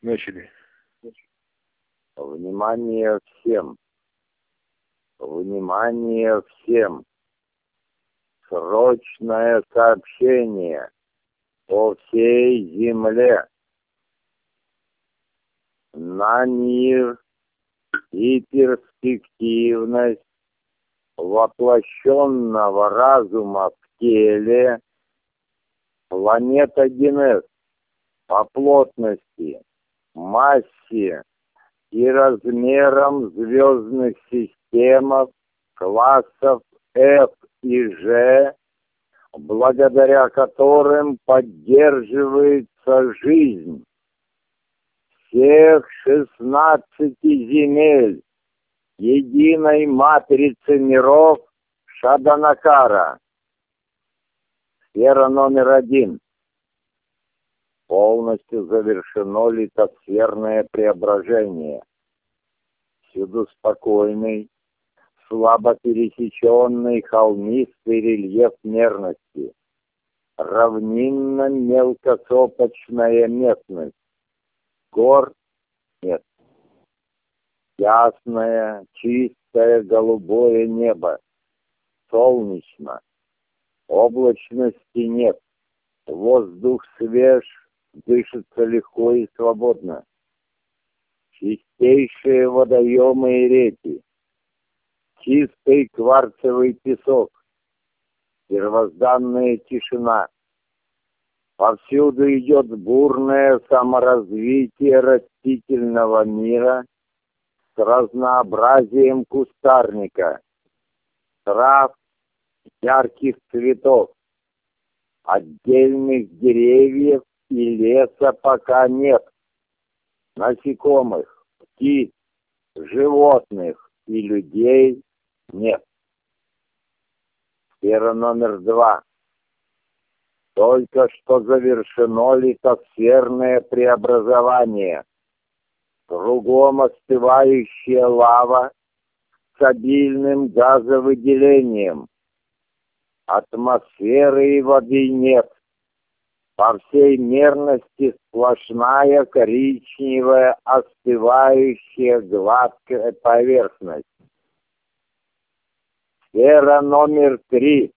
Начали. Внимание всем! Внимание всем! Срочное сообщение по всей земле. На мир и перспективность воплощенного разума в теле планета Генес по плотности, массе и размерам звездных систем классов F и G, благодаря которым поддерживается жизнь всех 16 земель единой матрицы миров Шаданакара. Сфера номер 1. Полностью завершено литосферное преображение. Всюду спокойный, слабо пересеченный холмистый рельеф мерности, равнинно-мелкосопочная местность, гор нет, ясное, чистое голубое небо, солнечно, облачности нет, воздух свеж, дышится легко и свободно, чистейшие водоемы и реки, чистый кварцевый песок, первозданная тишина. Повсюду идет бурное саморазвитие растительного мира с разнообразием кустарника, трав, ярких цветов. Отдельных деревьев и леса пока нет. Насекомых, птиц, животных и людей нет. Сфера номер 2. Только что завершено литосферное преобразование. Кругом остывающая лава с обильным газовыделением. Атмосферы и воды нет. По всей мерности сплошная коричневая остывающая гладкая поверхность. Сфера номер 3.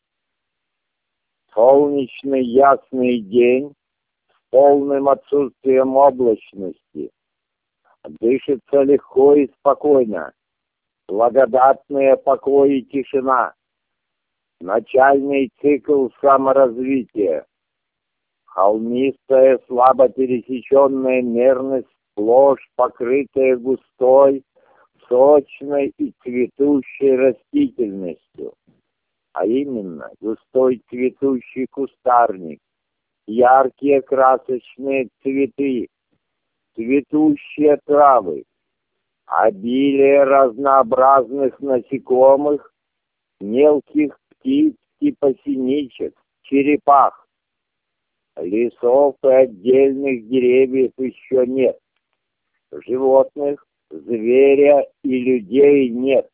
Солнечный ясный день с полным отсутствием облачности. Дышится легко и спокойно. Благодатные покой и тишина. Начальный цикл саморазвития. Холмистая, слабо пересеченная мерность, сплошь покрытая густой, сочной и цветущей растительностью. А именно, густой цветущий кустарник, яркие красочные цветы, цветущие травы, обилие разнообразных насекомых, мелких птиц типа синичек, черепах. Лесов и отдельных деревьев еще нет. Животных, зверя и людей нет.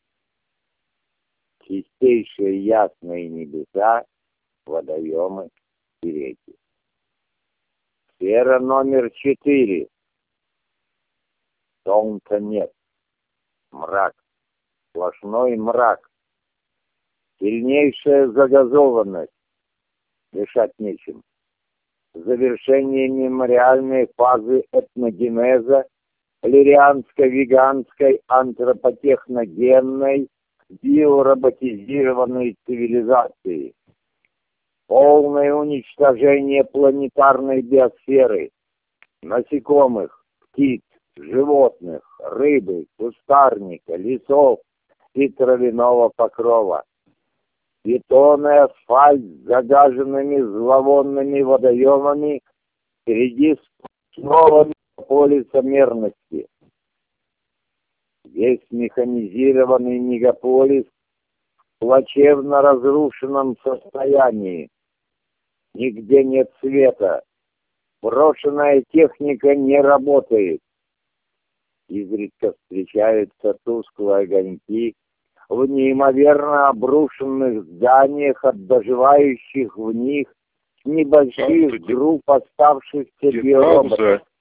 Чистейшие ясные небеса, водоемы и реки. Сфера номер 4. Солнца нет. Мрак. Сплошной мрак. Сильнейшая загазованность. Дышать нечем. Завершение мемориальной фазы этногенеза лирианско-веганской антропотехногенной биороботизированной цивилизации. Полное уничтожение планетарной биосферы, насекомых, птиц, животных, рыбы, кустарника, лесов и травяного покрова. Бетон и асфальт с загаженными зловонными водоемами среди сплошного полиса мерности. Весь механизированный мегаполис в плачевно разрушенном состоянии. Нигде нет света. Брошенная техника не работает. Изредка встречаются тусклые огоньки в неимоверно обрушенных зданиях от доживающих в них небольших групп оставшихся биороботов.